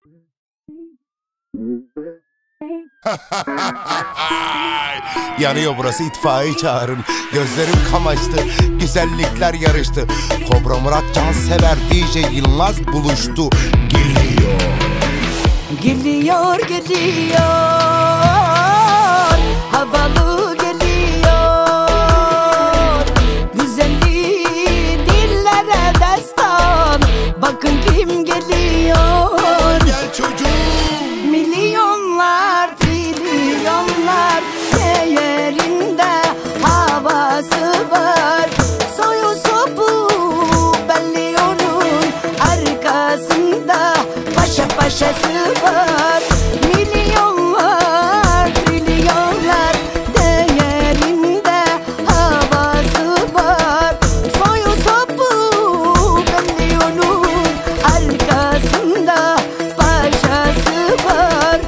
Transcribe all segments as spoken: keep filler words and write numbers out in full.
Yanıyor burası, itfaiye çağırın. Gözlerim kamaştı, güzellikler yarıştı. Kobra Murat Cansever D J Yılmaz buluştu. Geliyor. Geliyor, geliyor. Havalı geliyor. Güzelliği dillere destan. Bakın kim geliyor. Gel çocuğum. Milyonlar, trilyonlar değerinde havası var. Soyu sopu belli onun arkasında paşa paşası var. Milyonlar, trilyonlar değerinde havası var. Soyu sopu belli onun arkasında paşası var.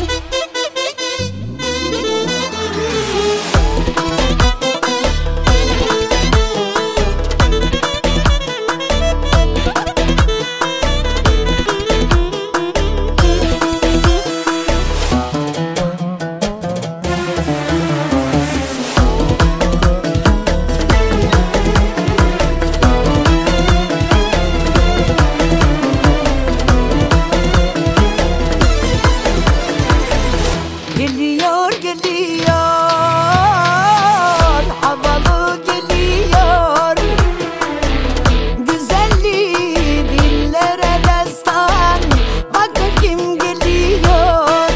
Geliyor, geliyor. Havalı geliyor. Güzelliği dillere destan. Bakın kim geliyor.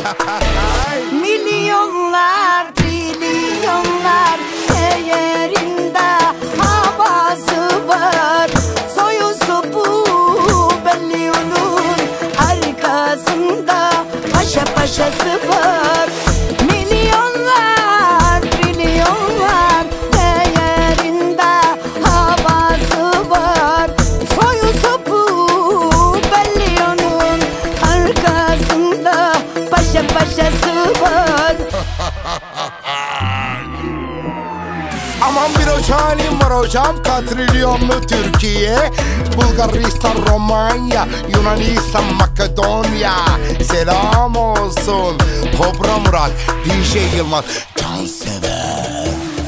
Milyonlar, trilyonlar değerinde havası var. Soyu sopu belli onun arkasında paşa paşası var. Milyonlar, trilyonlar değerinde havası var. Soyu sopu belli onun arkasında paşa paşası var. Aman bir hocam var hocam, katrilyonlu Türkiye, Bulgaristan, Romanya, Yunanistan, Makedonya. Selam olsun Kobra Murat D J Yılmaz Cansever.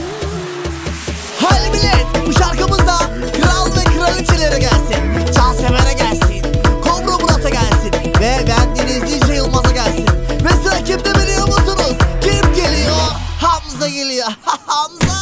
Hadi millet, bu şarkımızda kral ve kraliçelere gelsin, Cansever'e gelsin, Kobra Murat'a gelsin ve bendeniz D J Yılmaz'a gelsin. Ve sıra kimde biliyor musunuz? Kim geliyor? Hamza geliyor. Hamza!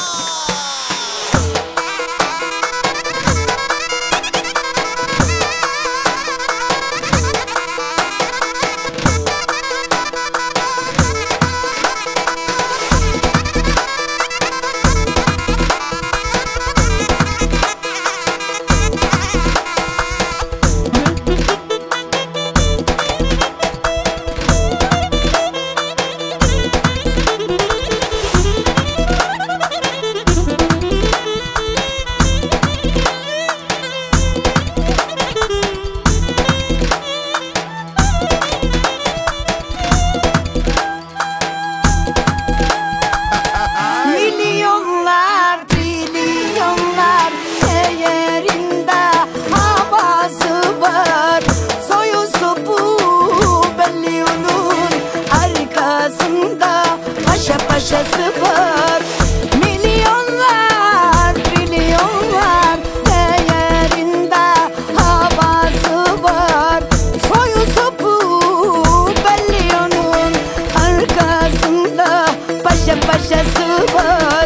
Milyonlar, trilyonlar değerinde havası var. Soyu sopu belli onun arkasında paşa paşası var. Milyonlar, trilyonlar değerinde havası var. Soyu sopu belli onun arkasında paşa paşası var.